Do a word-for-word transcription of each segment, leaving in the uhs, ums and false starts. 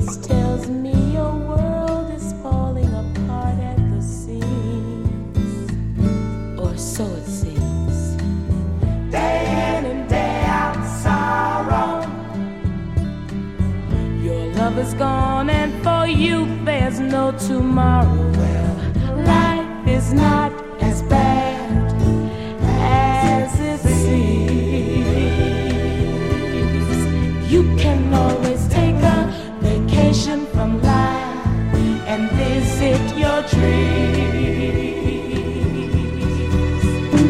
tells me your world is falling apart at the seams, or so it seems. Day in and day out sorrow. Your love is gone and for you there's no tomorrow. Well, life is not as bad as it seems. You can always take a vacation from life and visit your dreams.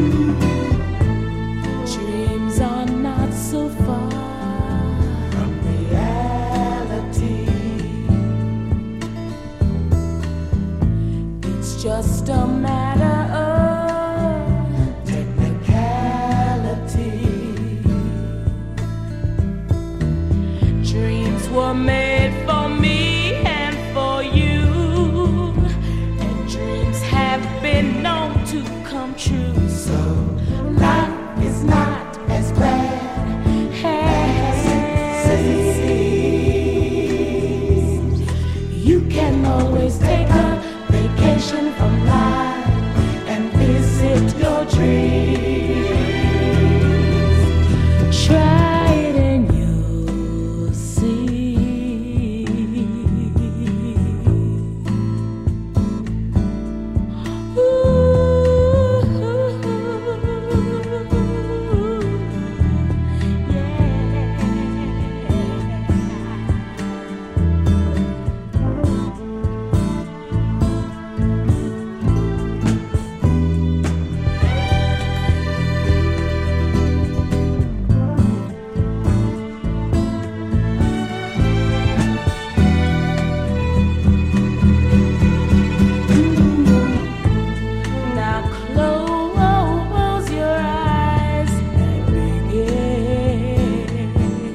Dreams are not so far from reality. It's just a matter of technicality. Dreams were made for me and for you, and dreams have been known to come true. So life is not as bad as it seems. You can always take a vacation from life and visit your dreams. Try it and you'll see. Ooh, now close your eyes and begin,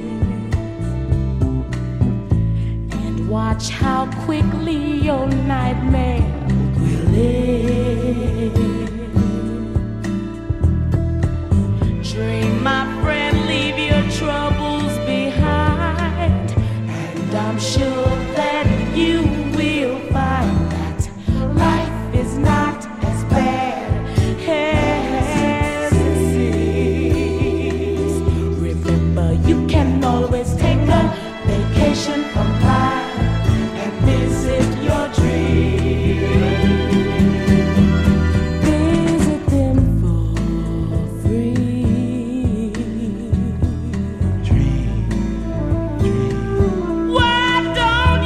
and watch how quickly your nightmare will end. Dream, my friend, leave your troubles behind, and I'm sure that you will find that life is not as bad as it seems. Remember, you can always take a vacation from life and visit your dreams. Visit them for free. Why don't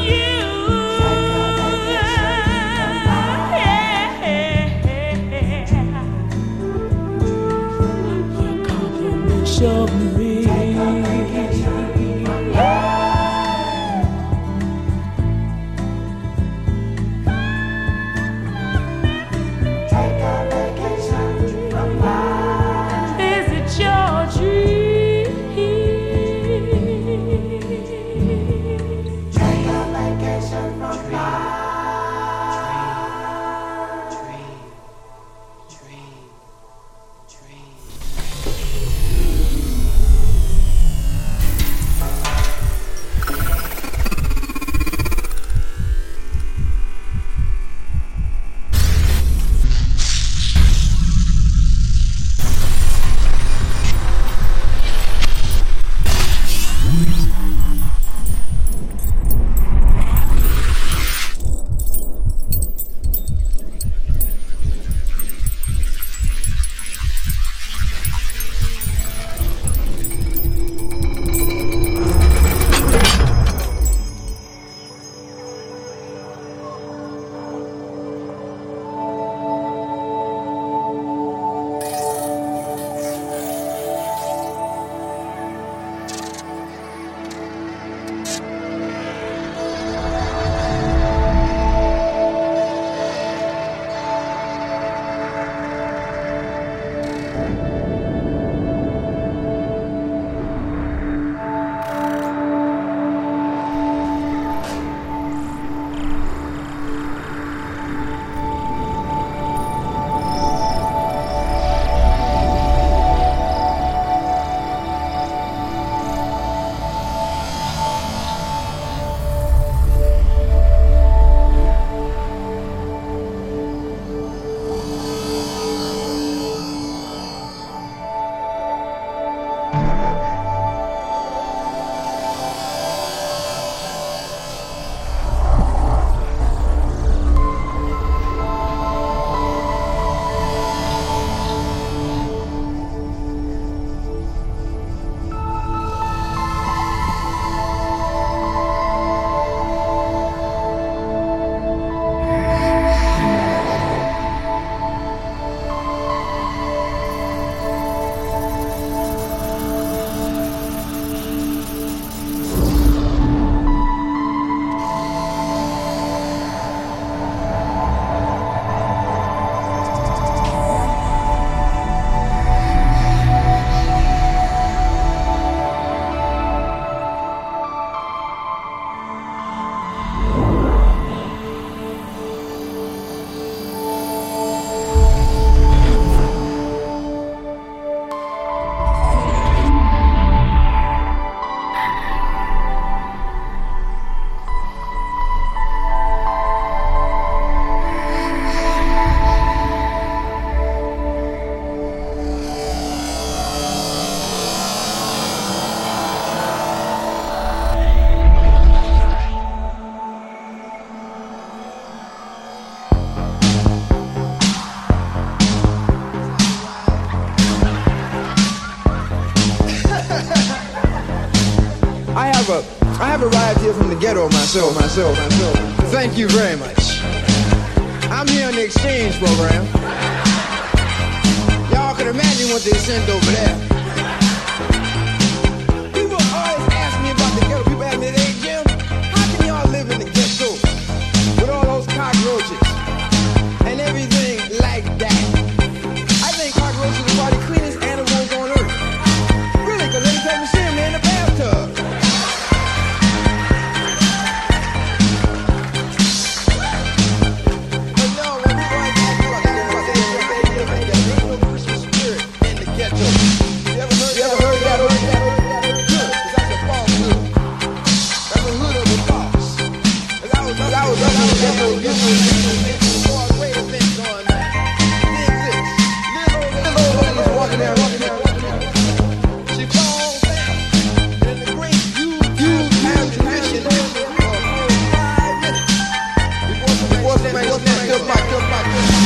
ghetto myself, myself, myself. Thank you very much. I'm here on the exchange program. Y'all can imagine what they sent over there. People always ask me about the ghetto. People ask me, hey Jim, how can y'all live in the ghetto with all those cockroaches and everything like that? I think cockroaches are probably the cleanest animals on earth. Really, because every time you see them, they're in the bathtub. But no, when people always ask me about the ghetto, I say, there's no Christmas spirit in the ghetto. You ever heard, you ever heard that? Heard that? Good, because that's a false hood. That's a hood of a false. Because I was, I was, I was, I was, ghetto, ghetto, ghetto, more great events going on. Dig this. Little, little old lady was walking there, walking there, walking there. She falls down, and in the great huge, huge transmission for five minutes before somebody snapped her back, her back, her back.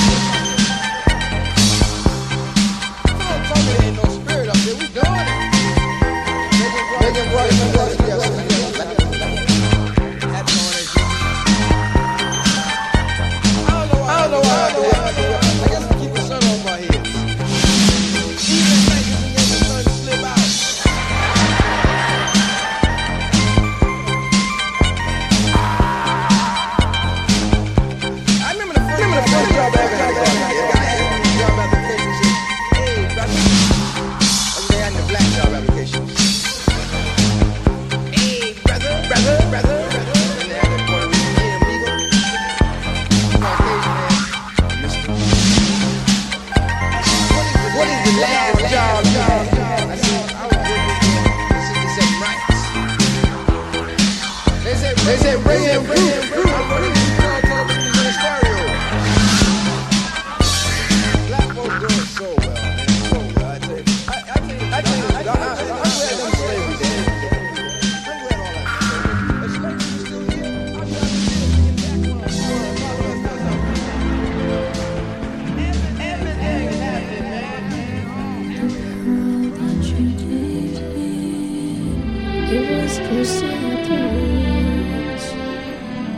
Don't tell me there ain't no spirit up there. We doing it. They can brought it, brought it, yes, yes. That's on it. I don't know why, I don't know why, I don't know why. I guess to keep the sun on my head. Even at night, you can get the sun to slip out. I remember the first, remember the first job I ever had. The guy asked me job application. He said, hey, brother. That's what they had in the black job applications. Hey, brother, brother, brother, brother. And they had that Puerto Rican, hey, amigo. Caucasian man, mister. What is the last job you had? I said, I was working for sixty-seven rights. They said, they said, bring in fruit, fruit. I'm running these color televisions in the stereo. Black folks doing so well, man, so well. I tell you, I, I tell you, I tell you, I, I, I, I'm glad them slavery dead. I'm glad all that. If slavery was still here, I'd be out there to get back on. Everything is happening, man. That you gave me, it was close to the bridge.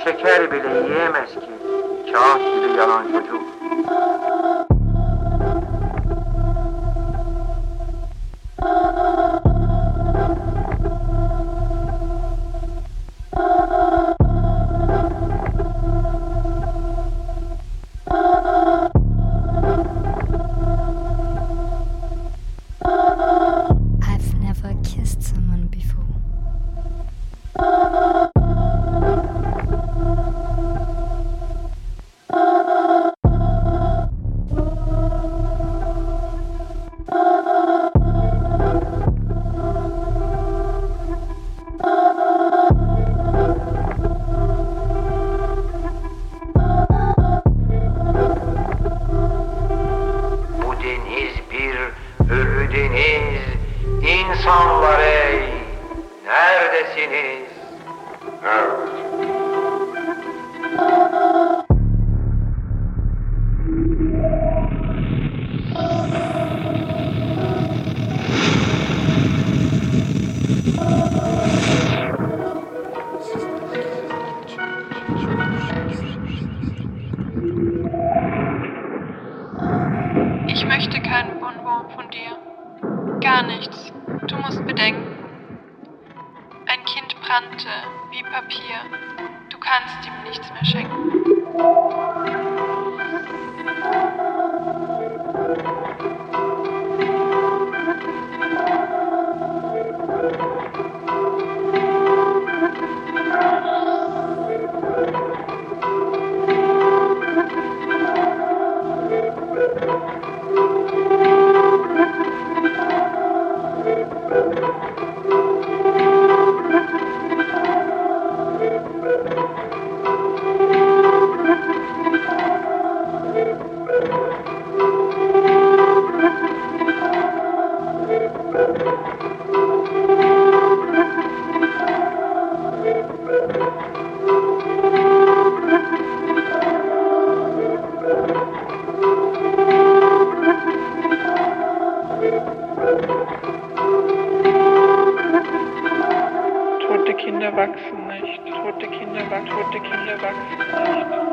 şeker bile yiyemez ki kağıt gibi yalan çocuk. I've never kissed someone before. Bu deniz bir ölü deniz. İnsanlar ey, neredesiniz? Neredesiniz? Ich möchte kein Bonbon von dir. Gar nichts. Du musst bedenken. Ein Kind brannte wie Papier. Du kannst ihm nichts mehr schenken. Tote Kinder wachsen nicht. Tote Kinder wachsen. Tote Kinder wachsen nicht.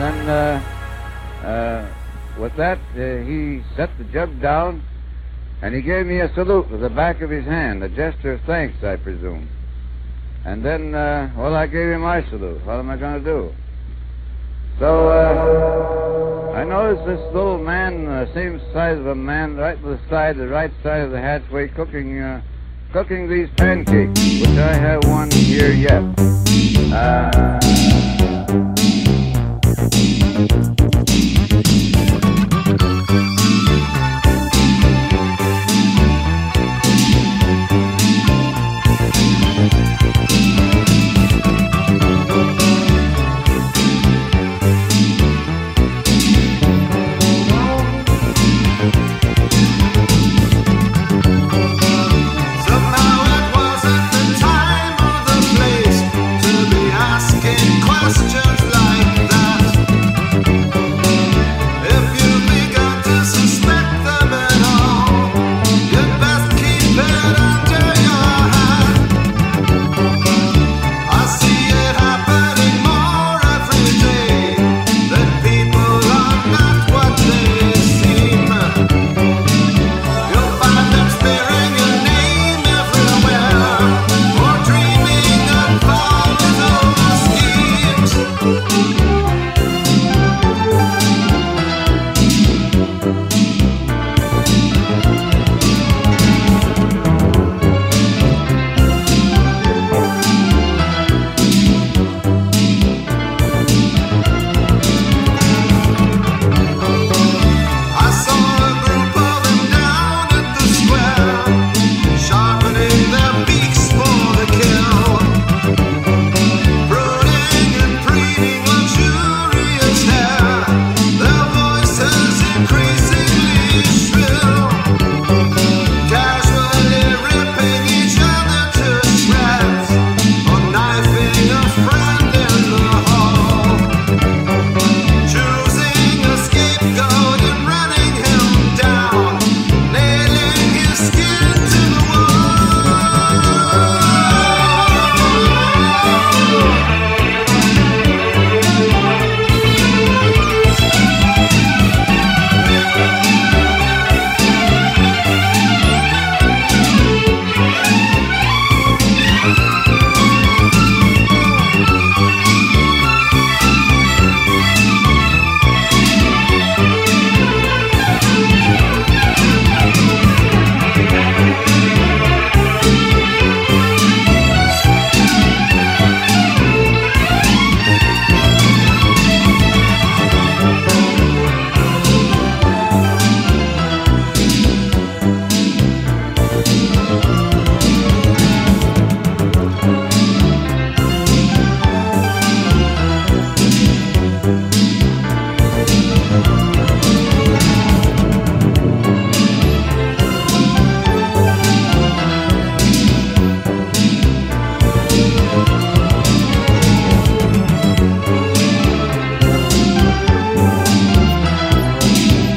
then uh, uh, with that, uh, he set the jug down, and he gave me a salute with the back of his hand, a gesture of thanks, I presume. And then, uh, well, I gave him my salute. What am I going to do? So, uh, I noticed this little man, uh, same size of a man, right to the side, the right side of the hatchway, cooking, uh, cooking these pancakes, which I have one here yet. Uh,